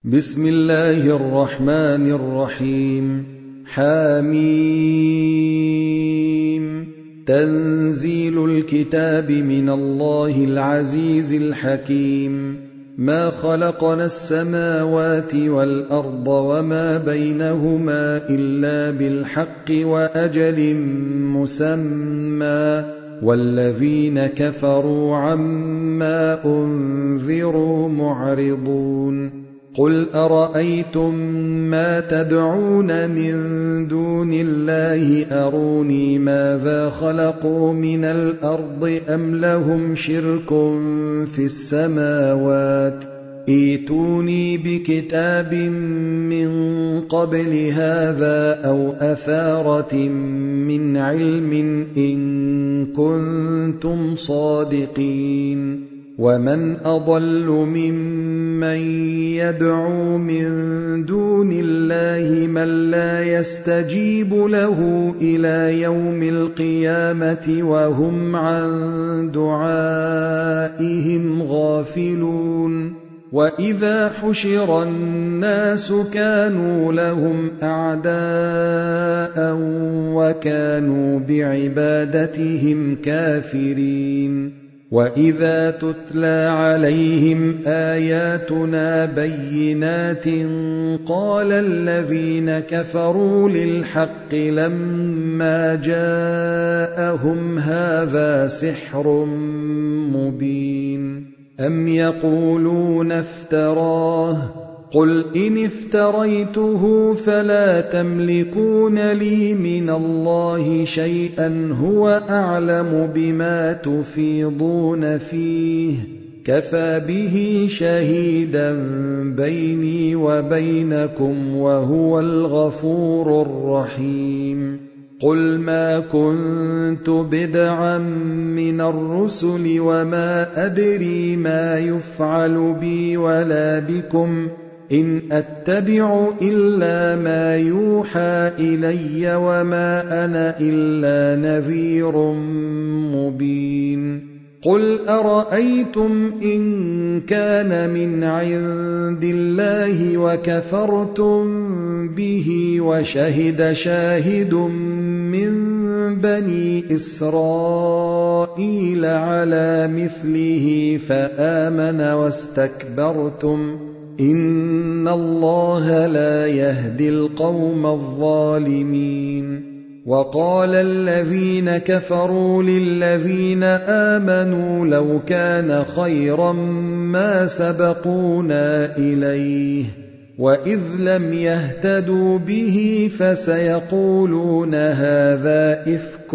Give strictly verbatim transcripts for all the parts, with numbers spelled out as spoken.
بسم الله الرحمن الرحيم. حميم. تنزيل الكتاب من الله العزيز الحكيم. ما خلقنا السماوات والأرض وما بينهما إلا بالحق وأجل مسمى، والذين كفروا عما أنذروا معرضون. قل أرأيتم ما تدعون من دون الله أروني ماذا خلقوا من الأرض أم لهم شرك في السماوات، ائتوني بكتاب من قبل هذا أو أثارة من علم إن كنتم صادقين. ومن أضل ممن يدعو من دون الله من لا يستجيب له إلى يوم القيامة وهم عن دعائهم غافلون. وإذا حشر الناس كانوا لهم أعداء وكانوا بعبادتهم كافرين. وإذا تتلى عليهم آياتنا بينات قال الذين كفروا للحق لما جاءهم هذا سحر مبين. أم يقولون افتراه، قل إن افتريته فلا تملكون لي من الله شيئا هو أعلم بما تفيضون فيه، كفى به شهيدا بيني وبينكم وهو الغفور الرحيم. قل ما كنت بدعا من الرسل وما أدري ما يفعل بي ولا بكم، إن أتبع إلا ما يوحى إلي وما أنا إلا نذير مبين. قل أرأيتم إن كان من عند الله وكفرتم به وشهد شاهد من بني إسرائيل على مثله فآمن واستكبرتم، إن الله لا يهدي القوم الظالمين. وقال الذين كفروا للذين آمنوا لو كان خيرا ما سبقونا إليه، وإذ لم يهتدوا به فسيقولون هذا إفك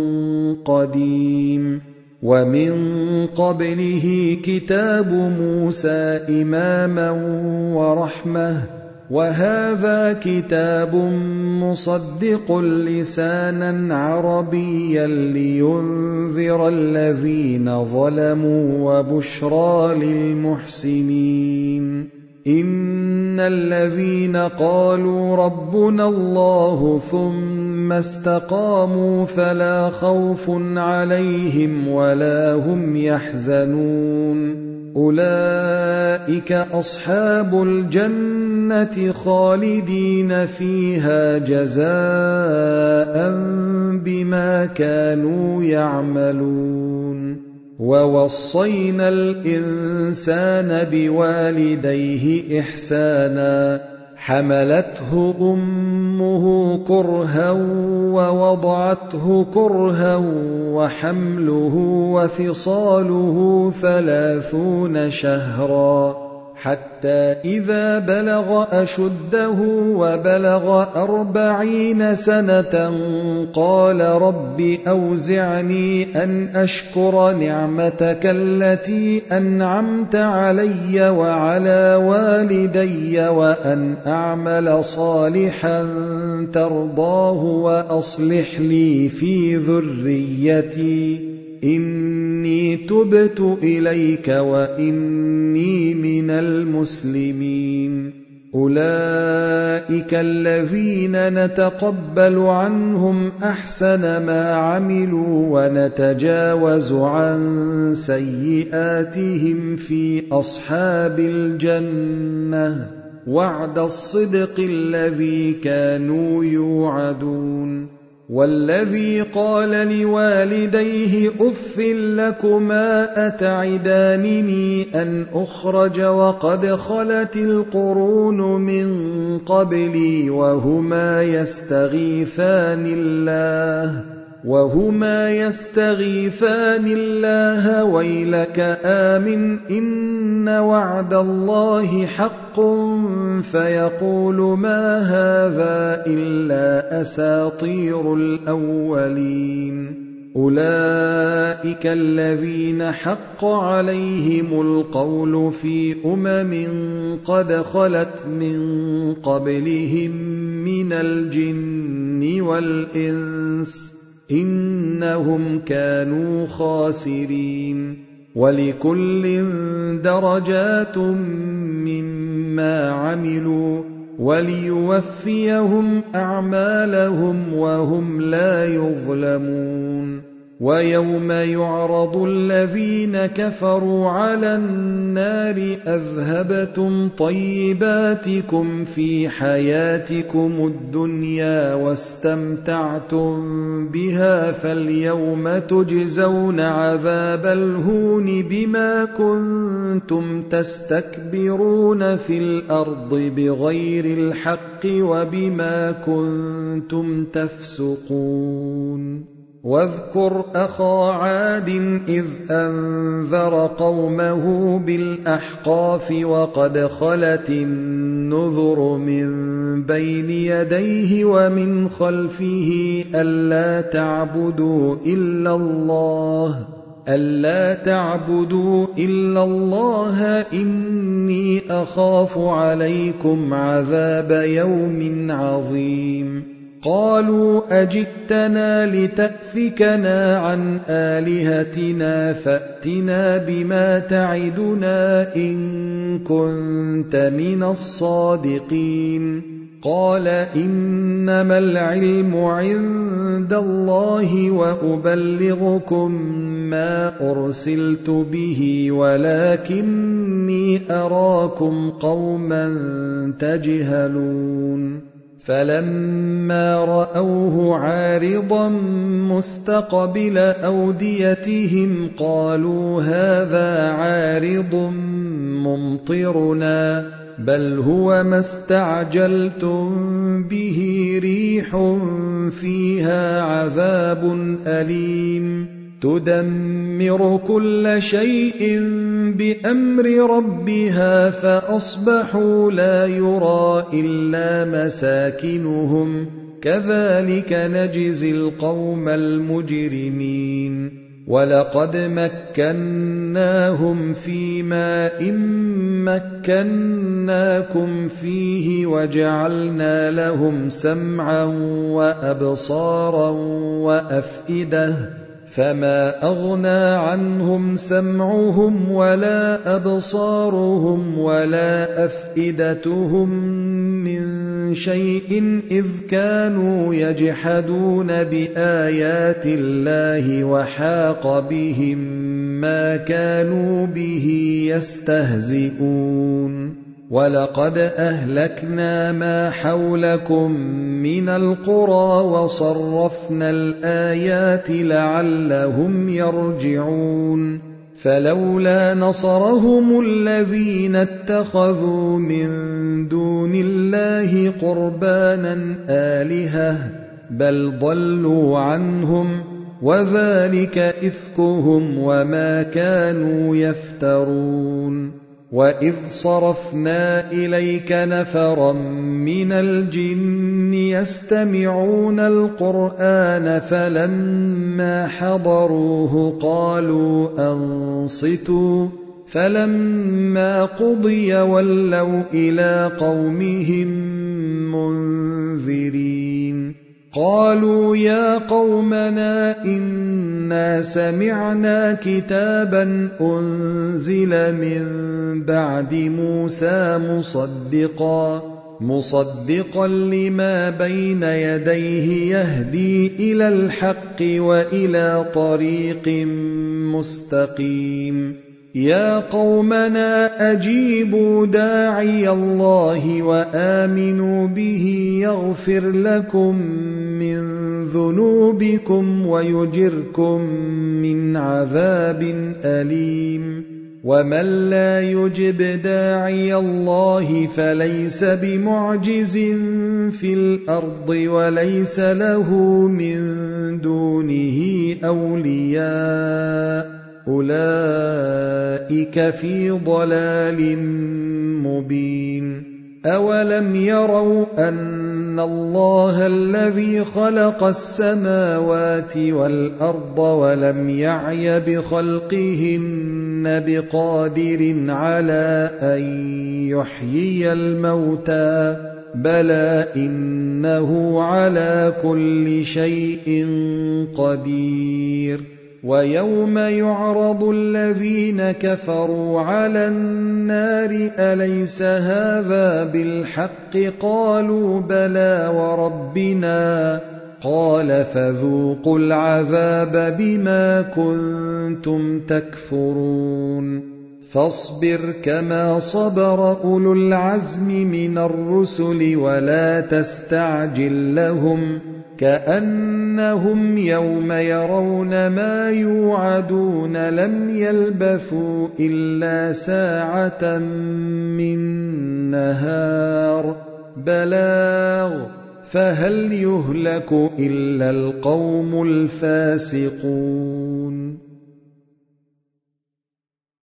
قديم. ومن قبله كتاب موسى إماما ورحمة، وهذا كتاب مصدق لسانا عربيا لينذر الذين ظلموا وبشرى للمحسنين. إن الذين قالوا ربنا الله ثم استقاموا فلا خوف عليهم ولا هم يحزنون، أولئك أصحاب الجنة خالدين فيها جزاء بما كانوا يعملون. ووصينا الإنسان بوالديه إحسانا، حملته أمه كرها ووضعته كرها وحمله وفصاله ثلاثون شهرا، حتى إذا بلغ أشده وبلغ أربعين سنة قال رب أوزعني أن أشكر نعمتك التي أنعمت علي وعلى والدي وأن أعمل صالحا ترضاه وأصلح لي في ذريتي إني تبت إليك وإني من المسلمين. أولئك الذين نتقبل عنهم أحسن ما عملوا ونتجاوز عن سيئاتهم في أصحاب الجنة وعد الصدق الذي كانوا يوعدون والذي قال لوالديه أف لكما أتعدانني أن أخرج وقد خلت القرون من قبلي وهما يستغيثان الله وهما يستغيثان الله ويلك آمن إن وعد الله حق فيقول ما هذا إلا أساطير الأولين أولئك الذين حق عليهم القول في أمم قد خلت من قبلهم من الجن والإنس إنهم كانوا خاسرين ولكل درجات مما عملوا وليوفيهم أعمالهم وهم لا يظلمون ويوم يعرض الذين كفروا على النار أذهبتم طيباتكم في حياتكم الدنيا واستمتعتم بها فاليوم تجزون عذاب الهون بما كنتم تستكبرون في الأرض بغير الحق وبما كنتم تفسقون واذكر أخا عاد إذ أنذر قومه بالأحقاف وقد خلت النذر من بين يديه ومن خلفه ألا تعبدوا إلا الله ألا تعبدوا إلا الله إني أخاف عليكم عذاب يوم عظيم قالوا أجئتنا لتأفكنا عن آلهتنا فأتنا بما تعدنا إن كنت من الصادقين قال إنما العلم عند الله وأبلغكم ما أرسلت به ولكني أراكم قوما تجهلون فلما رأوه عارضا مستقبل أوديتهم قالوا هذا عارض ممطرنا بل هو ما استعجلتم به ريح فيها عذاب أليم تدمر كل شيء بأمر ربها فأصبحوا لا يرى إلا مساكنهم كذلك نجزي القوم المجرمين ولقد مكناهم في ماء مكناكم فيه وجعلنا لهم سمعا وأبصارا وأفئدة فما أغنى عنهم سمعهم ولا أبصارهم ولا أفئدتهم من شيء إذ كانوا يجحدون بآيات الله وحاق بهم ما كانوا به يستهزئون ولقد أهلكنا ما حولكم من القرى وصرفنا الآيات لعلهم يرجعون فلولا نصرهم الذين اتخذوا من دون الله قربانا آلهة بل ضلوا عنهم وذلك إفكهم وما كانوا يفترون وإذ صرفنا إليك نفرا من الجن يستمعون القرآن فلما حضروه قالوا أنصتوا فلما قضي ولوا إلى قومهم منذرين قالوا يا قومنا إنا سمعنا كتابا أنزل من بعد موسى مصدقا مصدقا لما بين يديه يهدي إلى الحق وإلى طريق مستقيم يا قومنا أجيبوا داعي الله وآمنوا به يغفر لكم من ذنوبكم ويجركم من عذاب أليم ومن لا يجب داعي الله فليس بمعجز في الأرض وليس له من دونه أولياء أولئك في ضلال مبين أولم يروا أن الله الذي خلق السماوات والأرض ولم يعي بخلقهن بقادر على أن يحيي الموتى بلى إنه على كل شيء قدير ويوم يعرض الذين كفروا على النار أليس هذا بالحق قالوا بلى وربنا قال فذوقوا العذاب بما كنتم تكفرون فاصبر كما صبر أولو العزم من الرسل ولا تستعجل لهم كأنهم يوم يرون ما يوعدون لم يلبثوا إلا ساعة من نهار بلاغ فهل يهلك إلا القوم الفاسقون